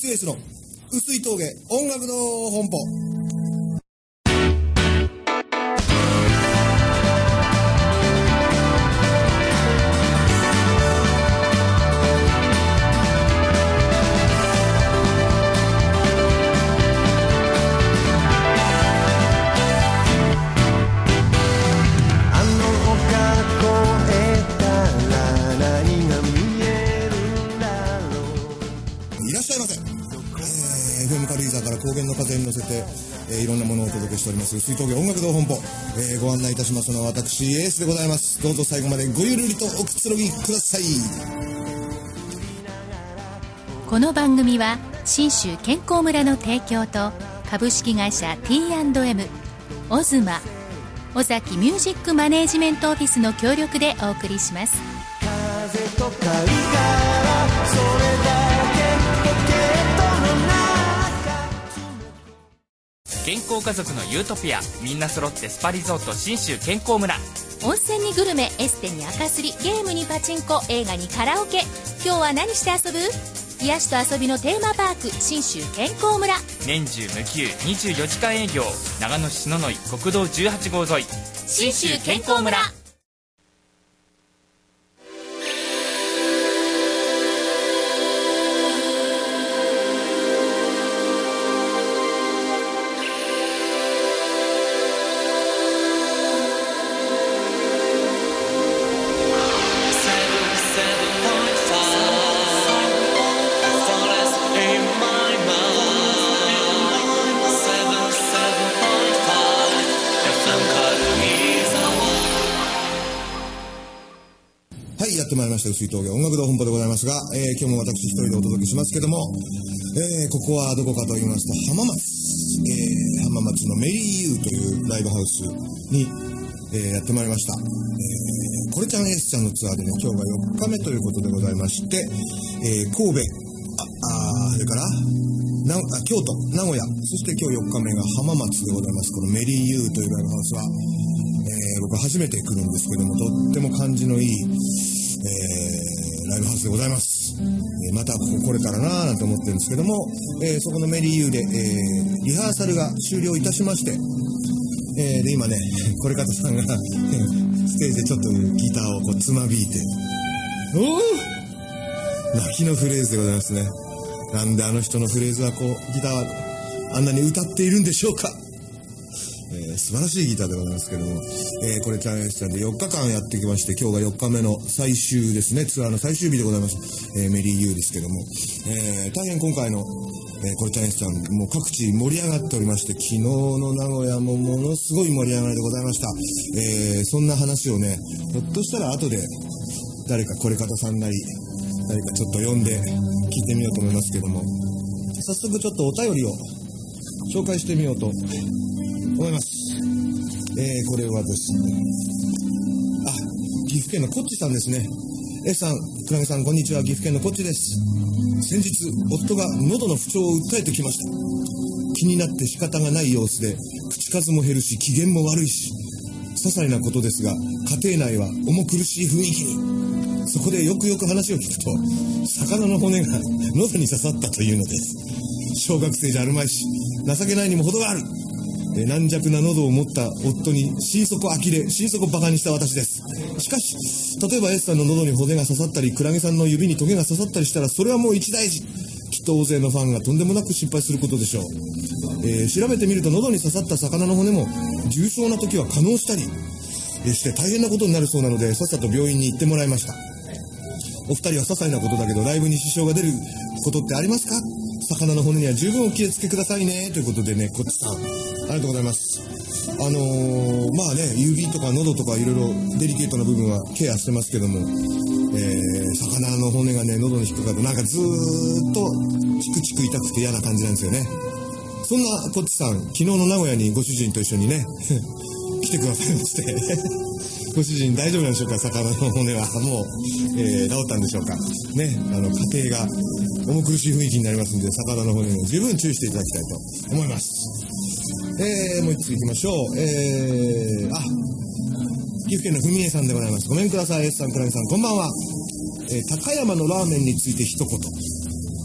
QS の薄い峠音楽の本舗。FM 軽井沢から高原の風に乗せて、いろんなものをお届けしております薄い峠音楽堂本舗、ご案内いたしますのは私エースでございます。どうぞ最後までごゆるりとおくつろぎください。 この番組は信州健康村の提供と株式会社 T&M オズマ尾崎ミュージックマネージメントオフィスの協力でお送りします。 風と香りからそれだけポケットの中。 健康家族のユートピア、みんな揃ってスパリゾート信州健康村。 温泉にグルメ、エステに赤すり、ゲームにパチンコ、映画にカラオケ。今日は何して遊ぶ？癒しと遊びのテーマパーク信州健康村。 年中無休24時間営業。長野市篠ノ井国道18号沿い信州健康村。 やってまいりました薄い峠音楽堂本舗でございますが、今日も私一人でお届けしますけども、ここはどこかと言いますと浜松、浜松のメリーユーというライブハウスに、やってまいりました。これちゃん S ちゃんのツアーでね、今日が4日目ということでございまして、神戸、それから京都、名古屋、そして今日4日目が浜松でございます。このメリーユーというライブハウスは、僕は初めて来るんですけども、とっても感じのいいライブハウスでございます。またここ来れたらなぁなんて思ってるんですけども、そこのメリーユーで、リハーサルが終了いたしまして、で今ねこれ方さんがステージでちょっとギターをこうつまびいて、泣きのフレーズでございますね。なんであの人のフレーズはこうギターはあんなに歌っているんでしょうか。素晴らしいギターでございますけども、これちゃん S ちゃんで4日間やってきまして、今日が4日目の最終ですね、ツアーの最終日でございます。メリーユーですけども、大変今回の、これちゃん S ちゃんもう各地盛り上がっておりまして、昨日の名古屋もものすごい盛り上がりでございました。そんな話をね、ひょっとしたら後で誰かこれ方さんなり誰かちょっと読んで聞いてみようと思いますけども、早速ちょっとお便りを紹介してみようと思います。これはですね、岐阜県のこっちさんですね。S さん、くらげさん、こんにちは。岐阜県のこっちです。先日夫が喉の不調を訴えてきました。気になって仕方がない様子で、口数も減るし機嫌も悪いし、些細なことですが家庭内は重苦しい雰囲気に。そこでよくよく話を聞くと、魚の骨が喉に刺さったというのです。小学生じゃあるまいし、情けないにも程がある。軟弱な喉を持った夫に心底呆れ、心底バカにした私です。しかし例えば S さんの喉に骨が刺さったり、クラゲさんの指にトゲが刺さったりしたら、それはもう一大事。きっと大勢のファンがとんでもなく心配することでしょう。調べてみると、喉に刺さった魚の骨も重症な時は化膿したりして大変なことになるそうなので、さっさと病院に行ってもらいました。お二人は些細なことだけどライブに支障が出ることってありますか？魚の骨には十分お気をつけくださいね、ということでね、こっちさんありがとうございます。まあね、指とか喉とかいろいろデリケートな部分はケアしてますけども、魚の骨がね喉に引っかかるとなんかずーっとチクチク痛くて嫌な感じなんですよね。そんなこっちさん、昨日の名古屋にご主人と一緒にね来てくださいましてご主人大丈夫なんでしょうか？魚の骨はもう、治ったんでしょうかね。家庭が重苦しい雰囲気になりますので、魚の骨も十分注意していただきたいと思います。もう一つ行きましょう。岐阜県のふみえさんでございます。ごめんください。 S さん、くらげさん、こんばんは。高山のラーメンについて一言。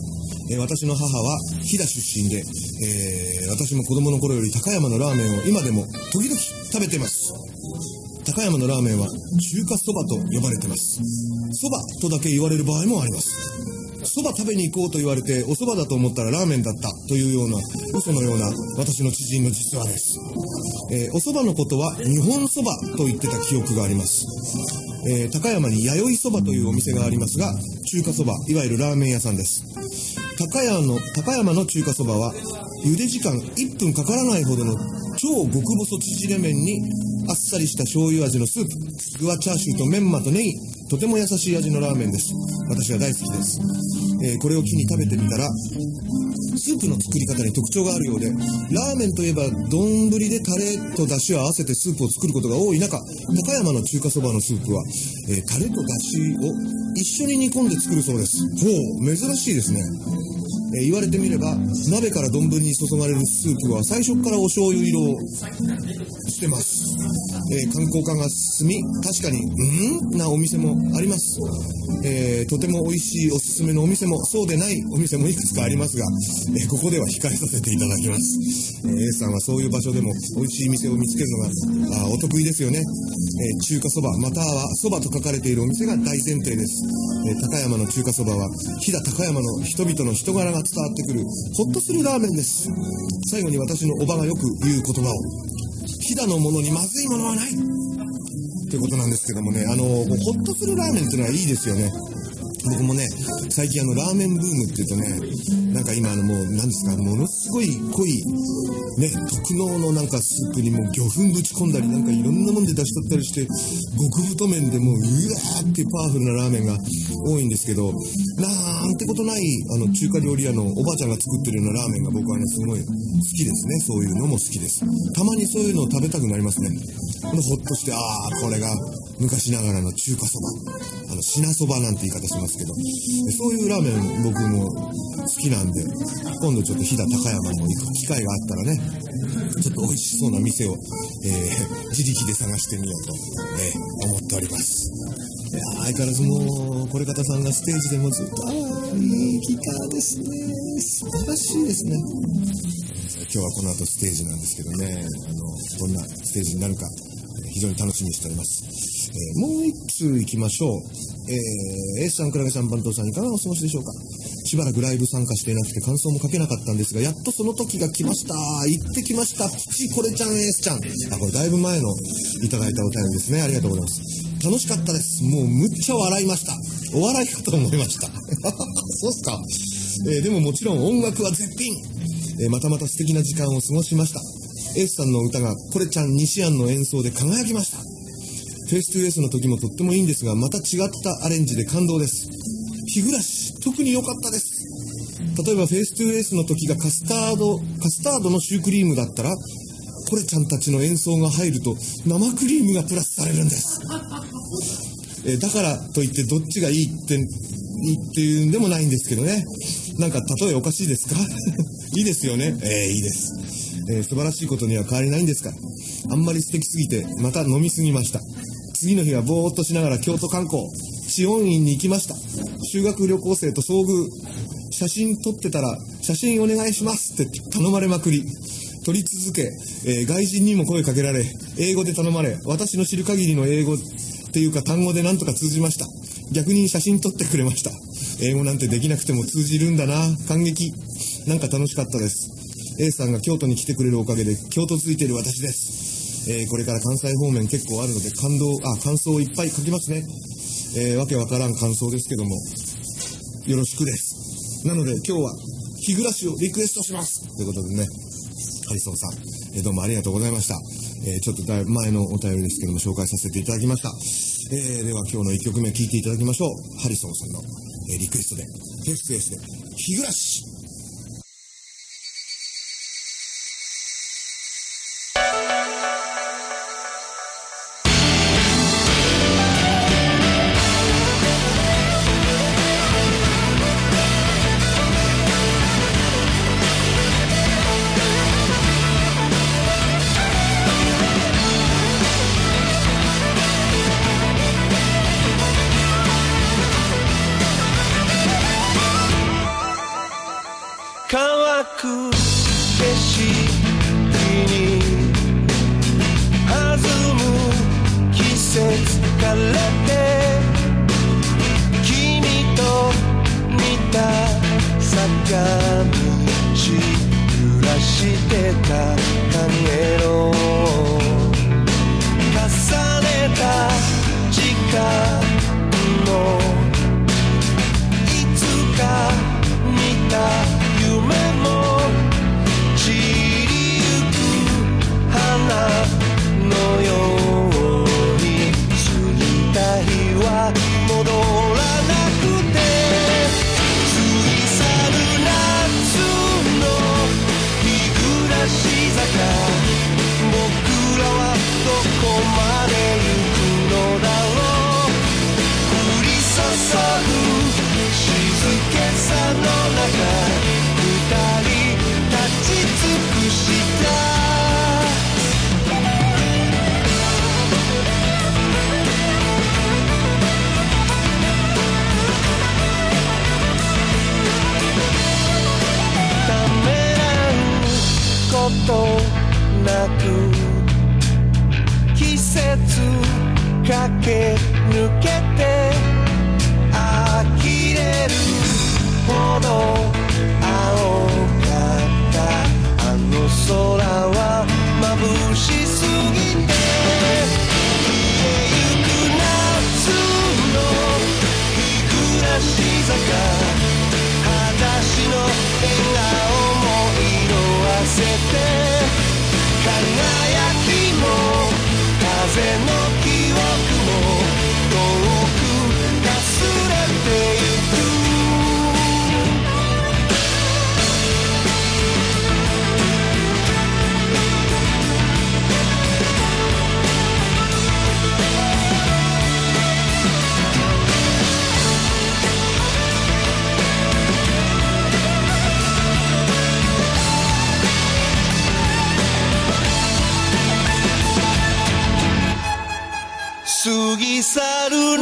私の母は飛騨出身で、私も子供の頃より高山のラーメンを今でも時々食べてます。高山のラーメンは中華そばと呼ばれてます。そばとだけ言われる場合もあります。そば食べに行こうと言われておそばだと思ったらラーメンだったというような嘘のような私の知人の実話です。おそばのことは日本そばと言ってた記憶があります。高山に弥生そばというお店がありますが、中華そば、いわゆるラーメン屋さんです。高山の中華そばは茹で時間1分かからないほどの超極細縮れ麺にあっさりした醤油味のスープ、具はチャーシューとメンマとネギ、とても優しい味のラーメンです。私は大好きです。これを機に食べてみたらスープの作り方に特徴があるようで、ラーメンといえば丼でタレと出汁を合わせてスープを作ることが多い中、高山の中華そばのスープは、タレと出汁を一緒に煮込んで作るそうです。ほう、珍しいですね。言われてみれば鍋から丼に注がれるスープは最初からお醤油色をしてます。観光化が進み、確かになお店もあります。とても美味しいおすすめのお店もそうでないお店もいくつかありますが、ここでは控えさせていただきます。A さんはそういう場所でも美味しい店を見つけるのがお得意ですよね。中華そばまたはそばと書かれているお店が大前提です。高山の中華そばは飛騨高山の人々の人柄が伝わってくるホッとするラーメンです。最後に私のおばがよく言う言葉を、飛騨のものにまずいものはないってことなんですけどもね、ホッとするラーメンっていうのはいいですよね。僕もね、最近ラーメンブームっていうとね、なんか今もう何ですか、ものすごい濃いね、特濃のなんかスープにもう魚粉ぶち込んだり、なんかいろんなもんで出しとったりして、極太麺でもううわーっていうパワフルなラーメンが多いんですけど、なんてことない中華料理屋のおばあちゃんが作ってるようなラーメンが僕はねすごい好きですね。そういうのも好きです。たまにそういうのを食べたくなりますね。ほっとして、これが昔ながらの中華そば、品そばなんて言い方しますけど、そういうラーメン僕も好きなんで、今度ちょっと飛騨高山にも行く機会があったらね、ちょっと美味しそうな店を、自力で探してみようと、思っております。いや相変わらずもうこれ方さんがステージでもずっといいギターですね、素晴らしいですね。今日はこの後ステージなんですけどね、どんなステージになるか非常に楽しみにしております。もう一通行きましょう。エースさん、クラゲさん、番頭さん、いかがお過ごしでしょうか。しばらくライブ参加していなくて感想も書けなかったんですが、やっとその時が来ました。行ってきました。プチコレちゃん、エースちゃん。これだいぶ前のいただいたお便りですね。ありがとうございます。楽しかったです。もうむっちゃ笑いました。お笑いかと思いました。そうっすか。でももちろん音楽は絶品。またまた素敵な時間を過ごしました。エースさんの歌がコレちゃん西安の演奏で輝きました。フェイストゥエースの時もとってもいいんですが、また違ったアレンジで感動です。日暮らし特に良かったです。例えばフェイストゥエースの時がカスタードのシュークリームだったら、コレちゃんたちの演奏が入ると生クリームがプラスされるんです。だからといってどっちがいいっていうんでもないんですけどね。なんか例えおかしいですか？いいですよね。いいです。素晴らしいことには変わりないんですから。あんまり素敵すぎてまた飲みすぎました。次の日はぼーっとしながら京都観光知恩院に行きました。修学旅行生と遭遇。写真撮ってたら写真お願いしますって頼まれまくり、撮り続け、外人にも声かけられ、英語で頼まれ、私の知る限りの英語っていうか単語でなんとか通じました。逆に写真撮ってくれました。英語なんてできなくても通じるんだな。感激。なんか楽しかったです。A さんが京都に来てくれるおかげで京都ついている私です。これから関西方面結構あるので感想をいっぱい書きますね。わけわからん感想ですけどもよろしくです。なので今日は日暮らしをリクエストしますということでね、ハリソンさん、どうもありがとうございました。ちょっとだいぶ前のお便りですけども紹介させていただきました。では今日の1曲目聴いていただきましょう。ハリソンさんの、リクエストでフェスフェスで日暮らし。 乾く景色に弾む季節枯れて君と似た坂道揺らしてたかげろう重ねた時間のいつか見た夢も散りゆく花のように過ぎた日は戻らなくて過ぎ去る夏の日暮らし坂僕らはどこまで行くのだろう降り注ぐ静けさの中二人立ち尽くしたためらうことなく季節駆け抜けて呆れるほど青かったあの空は眩しすぎて消えゆく夏の日暮らし坂裸足の笑顔も色あせて輝きも風の記憶も遠くかすれてゆく過ぎ去る夏の日暮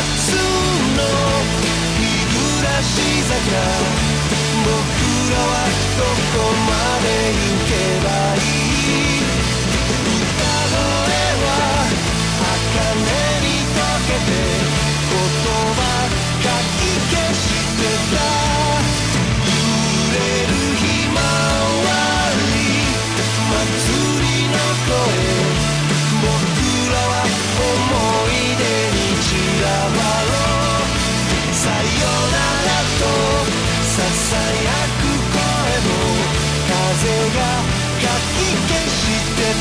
らし坂僕らはどこまで行けばいい歌声は茜に溶けて言葉かき消してた揺れるひまわり祭りの声僕らは思い出に散らばろうさよならとささやく声も風がかき消して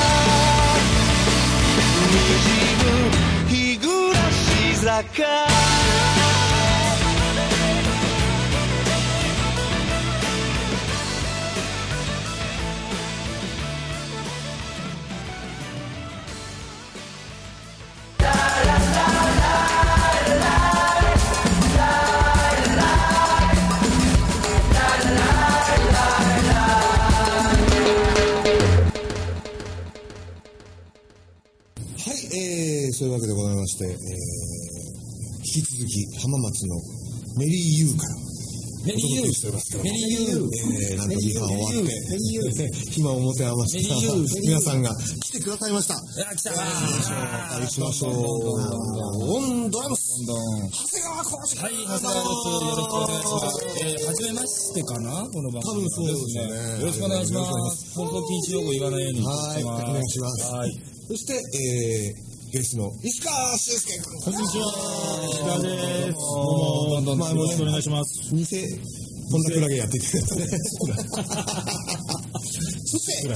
たにじむ日暮らし坂そういうわけでございまして、引き続き浜松のメリーユーからお届けしておりますけど、メリーユー、なんと2班終わって暇を持て余した皆さんが来てくださいました。 来たー。しましょう。オンドラムス。長谷川浩司。 はい、長谷川です。よろしくお願いします。初めましてかなこの番組。 多分そうですね。 よろしくお願いします。放送禁止用語言わないようにします。 はい、お願いします。 はい。 そして、ゲストの石川修介君。 こんにちは。石川です。どうも、よろしくお願いします。 偽こんなクラゲやっていてください。そして、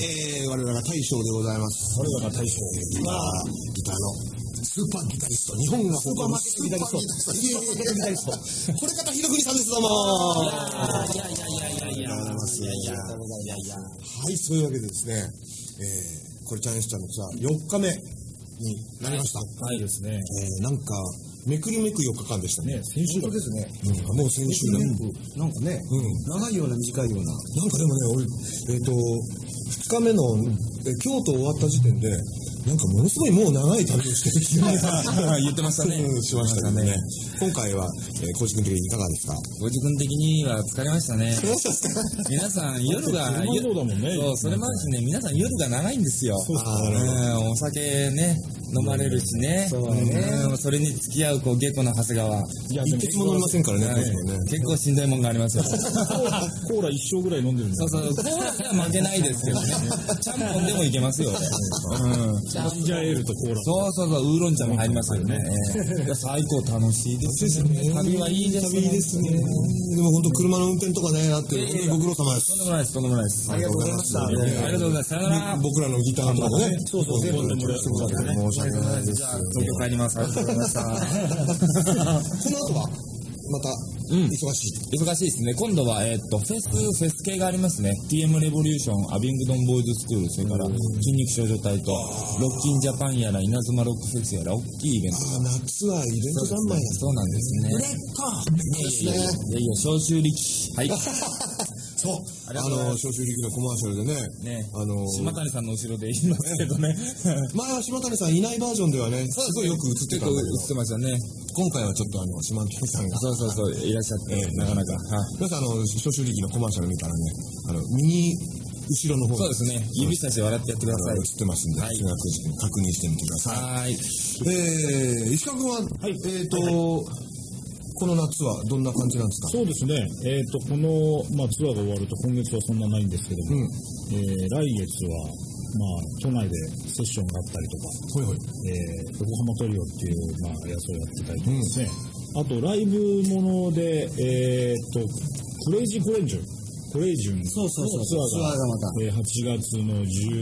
我々が大将でございます。 我々が大将。 ギターのスーパーギタリスト、日本がスーパーマーケットギタリスト、ギタリスト、これ方ひろくにさんです。どうも。はい、そういうわけでですね、これチャンスちゃんのツアー4日目になりました。 はいですね。 なんかめくるめく4日間でしたね。 先週ですね。 もう先週だ。 なんかね、長いような短いような。 なんかでもね、俺2日目の京都終わった時点でなんかものすごいもう長い旅をしてきて言ってましたね。 しましたけどね。今回は、コウジ君的にいかがですか？ コウジ君的には疲れましたね。皆さん夜が、 そうだもんね。 そう、それもあるしね、皆さん夜が長いんですよ。お酒ね、飲まれるしね。それに付き合う、下戸の長谷川。 一滴も飲みませんからね、 結構しんどいもんがありますよ。 コーラ一升ぐらい飲んでるんだ。 そう、コーラには負けないですけどね。ちゃんぽんでもいけますよ。 ジンジャーエールとコーラ。 そう、ウーロン茶も入りますよね。最高楽しいですね。旅はいいですね。 でも本当車の運転とかね、あってご苦労様です。 とんでもないです。 ありがとうございました。 ありがとうございます。さよなら。 僕らのギターとかね。 そう、全部盛り上がってね。 申し訳ないです。 じゃあ東京帰ります。ありがとうございました。 この後はまた忙しいですね。今度はフェス系がありますね。TM レボリューション、アビングドンボーイズスクール、それから筋肉少女隊とロッキンジャパンやら稲妻ロックフェスやら大きいイベント。 夏はイベント三昧や。 そうなんですね。 売れっ子。 いや消臭力。はい。 そう。消臭力のコマーシャルでね。 島谷さんの後ろで言いますけどね。 前は島谷さんいないバージョンではね、すごいよく映ってたんだけど。 映ってましたね。 今回はちょっと島谷さんが。 そう、いらっしゃって、なかなか。 皆さん消臭力のコマーシャル見たらね、右後ろの方そうですね。指差し笑ってやってください。 映ってますんで、確認してみてください。石川君は、この夏はどんな感じなんですか？ そうですね。この、ツアーが終わると今月はそんなないんですけども、来月は、都内でセッションがあったりとか、横浜トリオっていう、やつをやってたりとかですね。あと、ライブもので、クレイジークレンジュン。クレイジュンのツアーがまた、8月の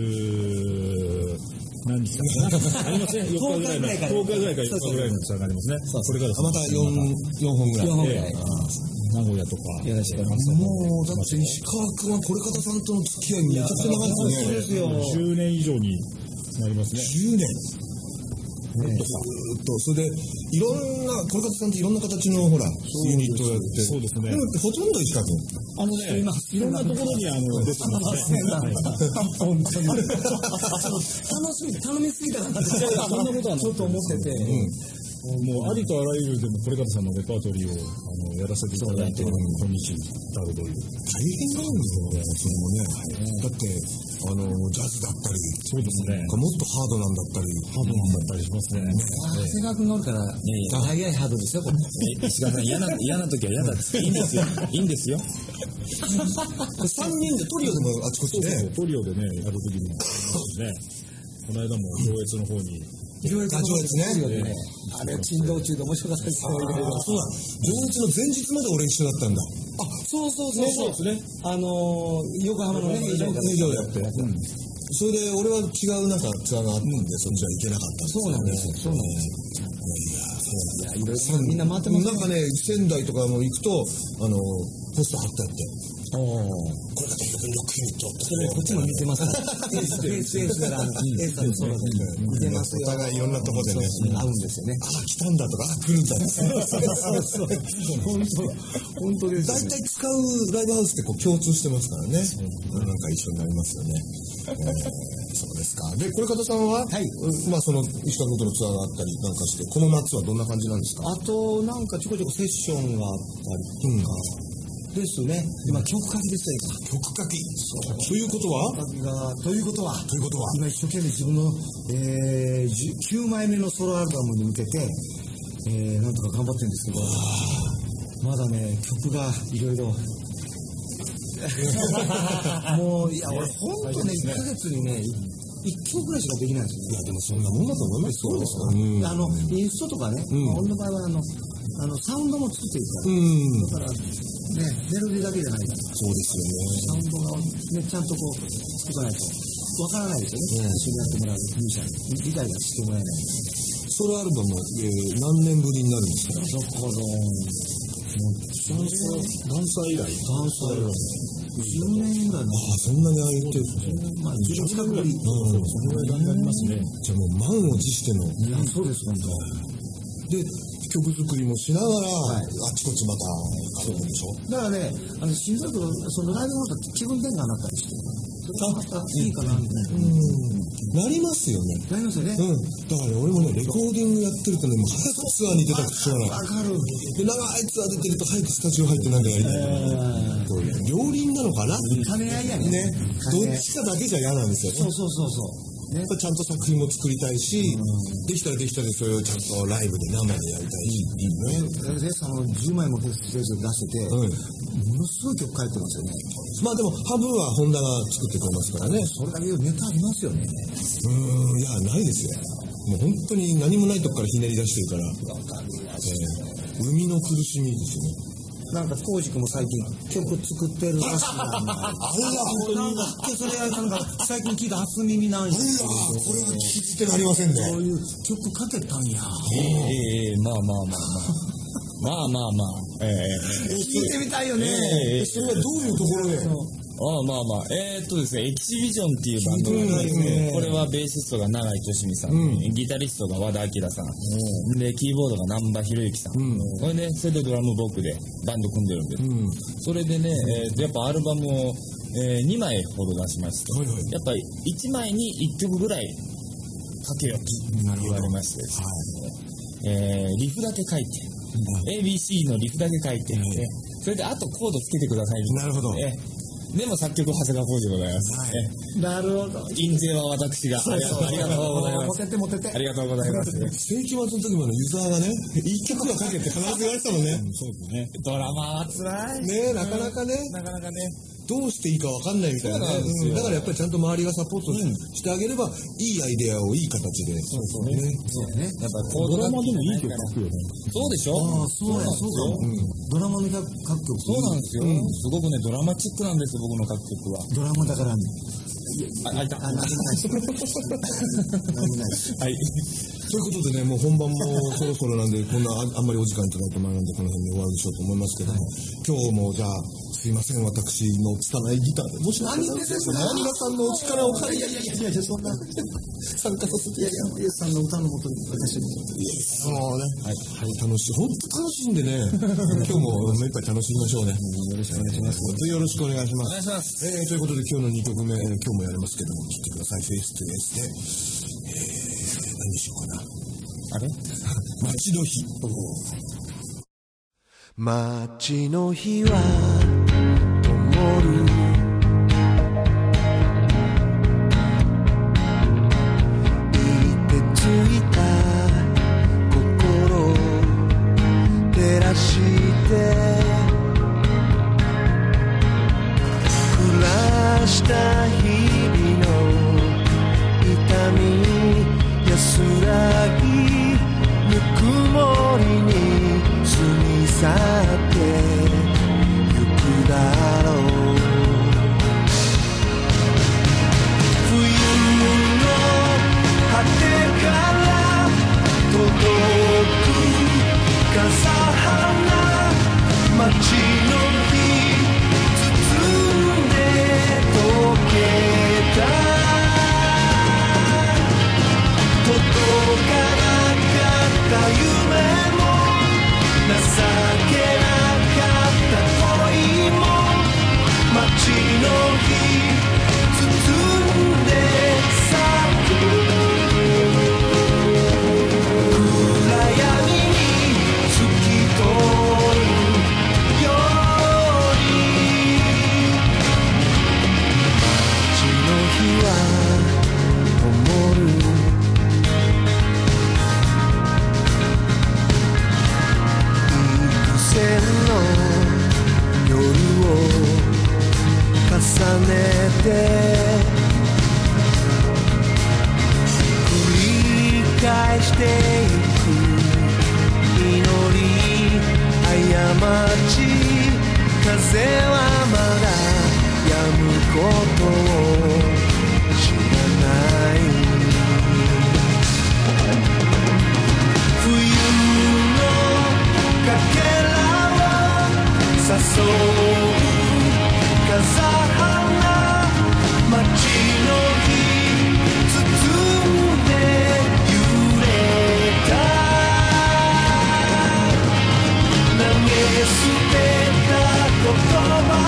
何日かなありますね。4日ぐらいの4日ぐらいのツアーがありますね。これからまた4本ぐらい。 名古屋とか。 もう、だって石川君はこれ方さんとの付き合いめちゃくちゃ長いですよね。 10年以上になりますね。 10年ずっと、それで、いろんな、これ方さんっていろんな形の、ほら、ユニットをやって。 そうですね。 でも、ほとんど石川君。 いろんなところに出てますね。本当に。頼みすぎたかな。そんなことはちょっと思ってて。もうありとあらゆるでもこれ方さんのレパートリーをやらせていただいて、今日ダルドリー大変なんですよね、それもね。だって、ジャズだったり、 そうですね。 もっとハードなんだったり、 しますね。 長谷川君がおるから、早いハードですよ、これ。石川さん、嫌な時は嫌だって。いいんですよ。 3人でトリオでもあちこちで。 トリオでね、やる時にもね。この間も上越の方に。 上越ね。 あれ、珍道中で面白かったですよ。 そうだ。上越の前日まで俺一緒だったんだ。 そうですね。横浜のね、以上やって。 それで俺は違うなんかツアーがあったんで、そっちは行けなかったんです。 そうなんですよ。いや、いろいろみんな回ってます。 なんかね、仙台とかも行くと、ポスト貼ってあって。これが結局ロックユニットって。 こっちも見てます。エースから、エースのソロで見てますよ。 お互いいろんなとこでね、 合うんですよね。 来たんだとか、来るんだとか。 本当です。 大体使うライブハウスって共通してますからね。なんか一緒になりますよね。そうですか。で、これ方さんは、その石川君とのツアーがあったりなんかして、この夏はどんな感じなんですか？ あと、なんかちょこちょこセッションがあったりとか。ですね。今、曲書きですね。 曲書き。ということは今一生懸命自分の、9枚目のソロアルバムに向けて、なんとか頑張ってるんですけど、まだね、曲がいろいろ。もう、いや、俺、ほんとね、1ヶ月にね、1曲ぐらいしかできないんですよ。 いや、でもそんなもんだと思います。 そうですよ。インストとかね、俺の場合は、サウンドも作っていくから。だから、ね、メロディーだけじゃないから。 そうですよね。 サウンドがね、ちゃんと作らないと、わからないですよね。一緒にやってもらうミュージシャン、理解がしてもらえない。 ソロアルバム、何年ぶりになるんですか？ だから、 ダンサー以来。 10年ぐらい。 そんなに空いてる。 10年近くぶり。 そのぐらいになりますね。 じゃあもう満を持しての。 いや、そうです、本当。 で、曲作りもしながら、あちこちまたあるんでしょ。 だからね、しんどいけど、そのライブの中気分転換になったりして、それがまたいいかなみたいな。 なりますよね。 なりますよね。 だからね、俺もね、レコーディングやってるとね、もう早くツアーに出たくてしょうがない。 わかる。 で、長いツアー出てると早くスタジオ入ってなんかやりたい。両輪なのかな？ 兼ね合いやね。 ね。どっちかだけじゃ嫌なんですよね。 そう。 やっぱちゃんと作品も作りたいし、できたらでそれをちゃんとライブで生でやりたいし。 レスさんの10枚もフェステージを出してて、ものすごい曲書いてますよね。 まあでも半分はホンダが作ってくれますからね。 それだけネタありますよね。 いや、ないですよ。もう本当に何もないとこからひねり出してるから。生みの苦しみですよね。 なんかコウジ君も最近曲作ってるらしいな。それはなんか最近聞いた初耳なんや。 これは聞き捨てなりませんね。 そういう曲書けたんや。 まあ。 聞いてみたいよね。 それはどういうところで？ ですね、エキシビジョンっていうバンドなんですね。これはベーシストが永井俊美さん、ギタリストが和田明さん、で、キーボードが南波博之さん。これね、それでドラム僕でバンド組んでるんです。それでね、やっぱアルバムを2枚ほど出しまして、やっぱり1枚に1曲ぐらい書けよと言われましてですね、リフだけ書いて、ABC のリフだけ書いて、それであとコードつけてください。 なるほど。 でも作曲長谷川浩二でございます。 なるほど。 印税は私が。ありがとうございます。 持ってて。 ありがとうございます。 世紀末の時もね、ユーザーがね、1曲はかけって必ず言われてたもんね。 そうですね。ドラマは辛い。 ね、なかなかね。どうしていいか分かんないみたいなね。だからやっぱりちゃんと周りがサポートしてあげれば、いいアイデアをいい形で。 そうね。やっぱドラマでもいい曲書くよね。 そうでしょ？ そうか。ドラマの各曲。 そうなんですよ。すごくね、ドラマチックなんですよ、僕の各曲は。 ドラマだからね。 あいた。はい。 ということでね、もう本番もそろそろなんで、こんなあんまりお時間いただいてもらうんで、この辺で終わるでしょうと思いますけども、今日もじゃあ、すいません、私の拙いギターで、もし何ですか、皆さんのお力を借りて、 いや、そんな、 参加させて、 イエスさんの歌のもとに、私も。 もうね、はい、楽しい、本当楽しんでね、今日も目いっぱい楽しみましょうね。よろしくお願いします。よろしくお願いします。 お願いします。 ということで、今日の2曲目、今日もやりますけども、聴いてください。フェイストゥエースで、何でしょうかな。 あれ街の日。 街の日は灯るいてついた心照らして暮らした日々の痛み安らぎぬくもりに過ぎ去ってゆくだろう冬の果てから届く風花街の日包んで溶けた届かなかった夢も情けなかった恋も街の日包んで咲く暗闇に透き通るように街の日は灯るの夜を重ねて繰り返していく祈り過ち風はまだ止むことを知らない冬のかけら誘う風花街の日包んで揺れた投げ捨てた言葉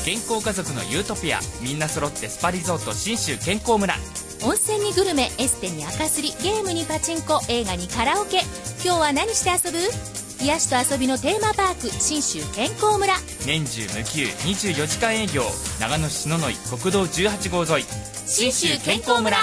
健康家族のユートピア、みんな揃ってスパリゾート信州健康村。 温泉にグルメ、エステに赤すり、ゲームにパチンコ、映画にカラオケ。今日は何して遊ぶ？癒しと遊びのテーマパーク、信州健康村。 年中無休24時間営業、長野市篠ノ井国道18号沿い、 信州健康村。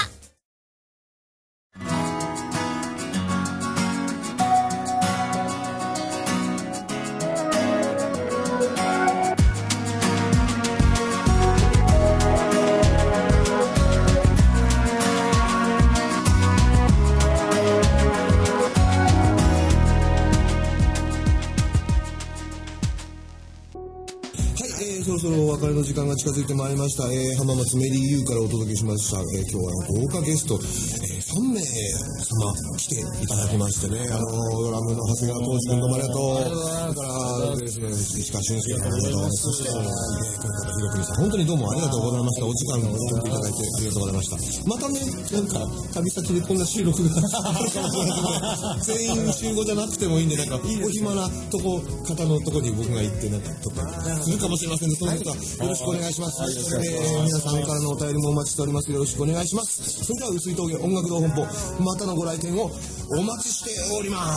そろそろお別れの時間が近づいてまいりました。浜松メリーユーからお届けしました。今日は豪華ゲスト、3名様来ていただきましてね、ドラムの長谷川浩司君どうもありがとう。それからですね、石川俊介君どうも、そして、この方ひろくみさん、本当にどうもありがとうございました。お時間を取っていただいてありがとうございました。またね、なんか旅先でこんな収録があるかもしれないですね。全員集合じゃなくてもいいんで、なんかお暇なとこ方のとこに僕が行ってなんかとかするかもしれませんので、そのことはよろしくお願いします。皆さんからのお便りもお待ちしております。よろしくお願いします。それでは薄い峠音楽堂本舗、またのご来店をお待ちしております。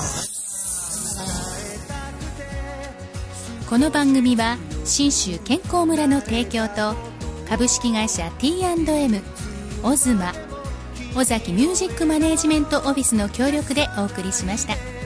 この番組は信州健康村の提供と株式会社 T&M、 オズマ、尾崎ミュージックマネージメントオフィスの協力でお送りしました。